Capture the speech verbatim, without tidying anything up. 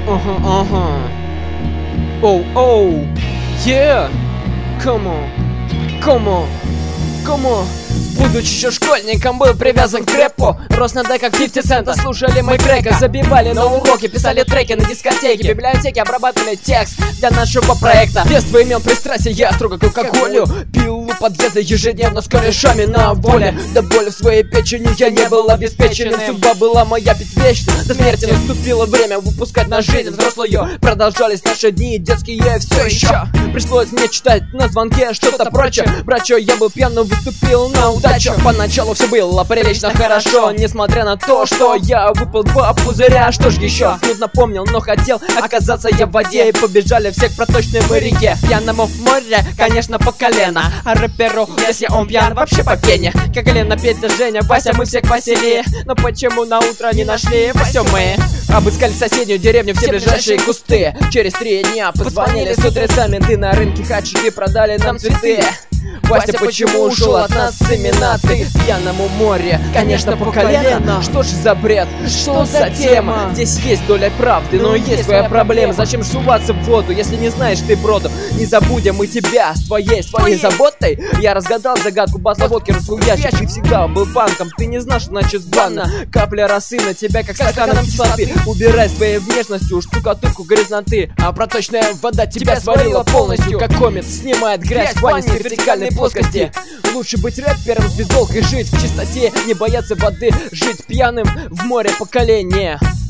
Uh-huh, uh-huh. Oh, oh. Yeah. Come on. Come on. Come on. Будучи еще школьником, был привязан к рэпу. Рос на деках пятьдесят центов, слушали мы крека. Забивали на уроки, писали треки на дискотеке. Библиотеки обрабатывали текст для нашего проекта. Детство имел пристрастие, я строго к алкоголю. Пил у подъезда ежедневно с корешами на воле. До боли в своей печени я не был обеспечен. Судьба была моя пить вечно. До смерти наступило время выпускать на жизнь взрослую. Продолжались наши дни, детские все еще. Пришлось мне читать на звонке что-то прочее. Брачо, я был пьян, но выступил на удачу. Поначалу все было прилично хорошо, несмотря на то, что я выпал два пузыря. Что ж еще? Смутно помнил, но хотел оказаться я в воде. И побежали все к проточной мы реке. Пьяному в море, конечно, по колено. А рэперу, если он пьян, вообще по пене. Как Лена, Петя, Женя, Вася, мы все к Василии. Но почему на утро не нашли Васю мы? Обыскали соседнюю деревню, все ближайшие кусты. Через три дня позвонили с утреца. Менты на рынке хачики продали нам цветы. Вася, почему ушел от нас с имена ты? В пьяному море, конечно, по колено. Что ж за бред, что за тема? Здесь есть доля правды, но есть своя проблема. Зачем суваться в воду, если не знаешь ты броду? Не забудем мы тебя своей, своей заботой. Я разгадал загадку баса водки, расхуячий. Ты всегда был панком, ты не знал, что значит банна. Капля росы на тебя, как стаканом кислоты. Убирай своей внешностью штукатурку грязноты. А проточная вода тебя сварила полностью, как комет снимает грязь в ванне с вертикальной плоскости. Лучше быть рэпером с бездолгой, жить в чистоте, не бояться воды, жить пьяным в море поколения.